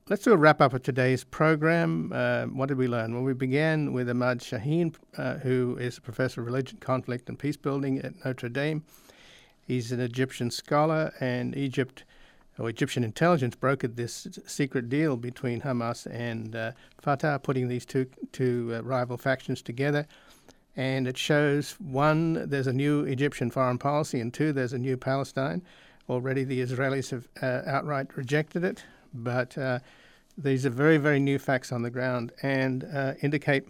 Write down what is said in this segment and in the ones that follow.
let's do a wrap-up of today's program. What did we learn? Well, we began with Ahmad Shaheen, who is a professor of religion, conflict, and peacebuilding at Notre Dame. He's an Egyptian scholar, and Egyptian intelligence brokered this secret deal between Hamas and Fatah, putting these two rival factions together. And it shows, one, there's a new Egyptian foreign policy, and two, there's a new Palestine. Already the Israelis have outright rejected it, but these are very, very new facts on the ground and indicate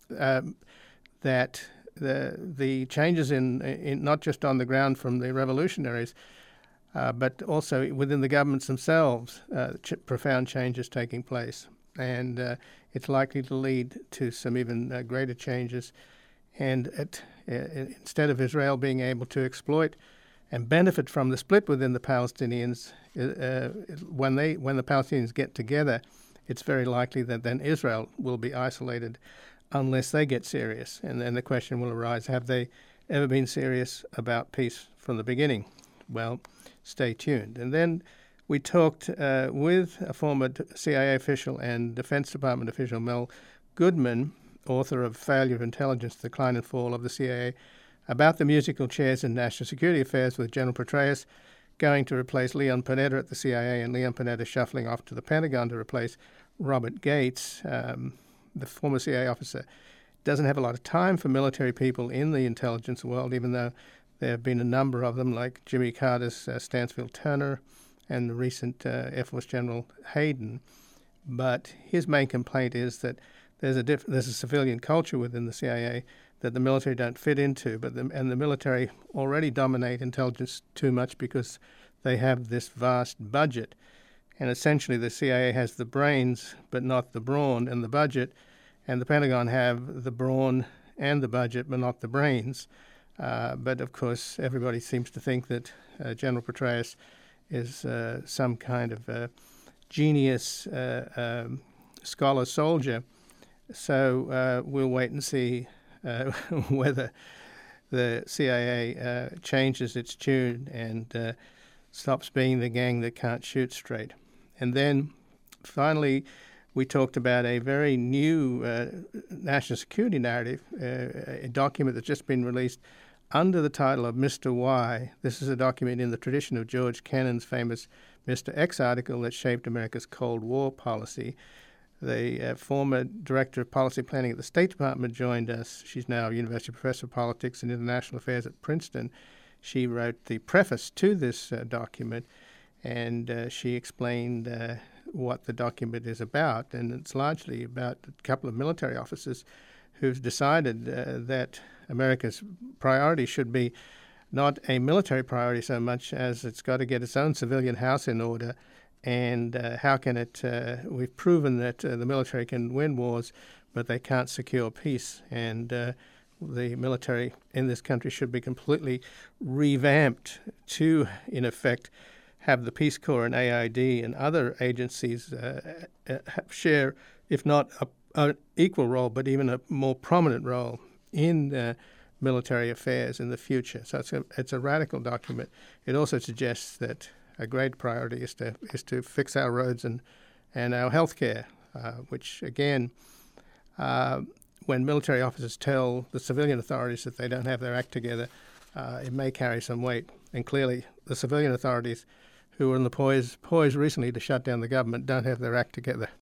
that the changes in not just on the ground from the revolutionaries, but also within the governments themselves, profound changes taking place. And it's likely to lead to some even greater changes. And instead of Israel being able to exploit and benefit from the split within the Palestinians, when the Palestinians get together, it's very likely that then Israel will be isolated unless they get serious. And then the question will arise, have they ever been serious about peace from the beginning? Well, stay tuned. And then we talked with a former CIA official and Defense Department official, Mel Goodman, author of Failure of Intelligence, The Decline and Fall of the CIA, about the musical chairs in national security affairs, with General Petraeus going to replace Leon Panetta at the CIA and Leon Panetta shuffling off to the Pentagon to replace Robert Gates, the former CIA officer. Doesn't have a lot of time for military people in the intelligence world, even though there have been a number of them, like Jimmy Carter's Stansfield Turner and the recent Air Force General Hayden. But his main complaint is that there's a civilian culture within the CIA that the military don't fit into, and the military already dominate intelligence too much because they have this vast budget. And essentially the CIA has the brains but not the brawn and the budget, and the Pentagon have the brawn and the budget but not the brains. But of course everybody seems to think that General Petraeus is some kind of genius scholar soldier. So we'll wait and see whether the CIA changes its tune and stops being the gang that can't shoot straight. And then finally, we talked about a very new national security narrative, a document that's just been released under the title of Mr. Y. This is a document in the tradition of George Kennan's famous Mr. X article that shaped America's Cold War policy. The former director of policy planning at the State Department joined us. She's now a university professor of politics and international affairs at Princeton. She wrote the preface to this document, and she explained what the document is about. And it's largely about a couple of military officers who've decided that America's priority should be not a military priority so much as it's got to get its own civilian house in order. And how can it? We've proven that the military can win wars, but they can't secure peace. And the military in this country should be completely revamped to, in effect, have the Peace Corps and AID and other agencies share, if not an equal role, but even a more prominent role in military affairs in the future. So it's a radical document. It also suggests that a great priority is to fix our roads and our health care, which, again, when military officers tell the civilian authorities that they don't have their act together, it may carry some weight. And clearly the civilian authorities who were in the poise recently to shut down the government don't have their act together.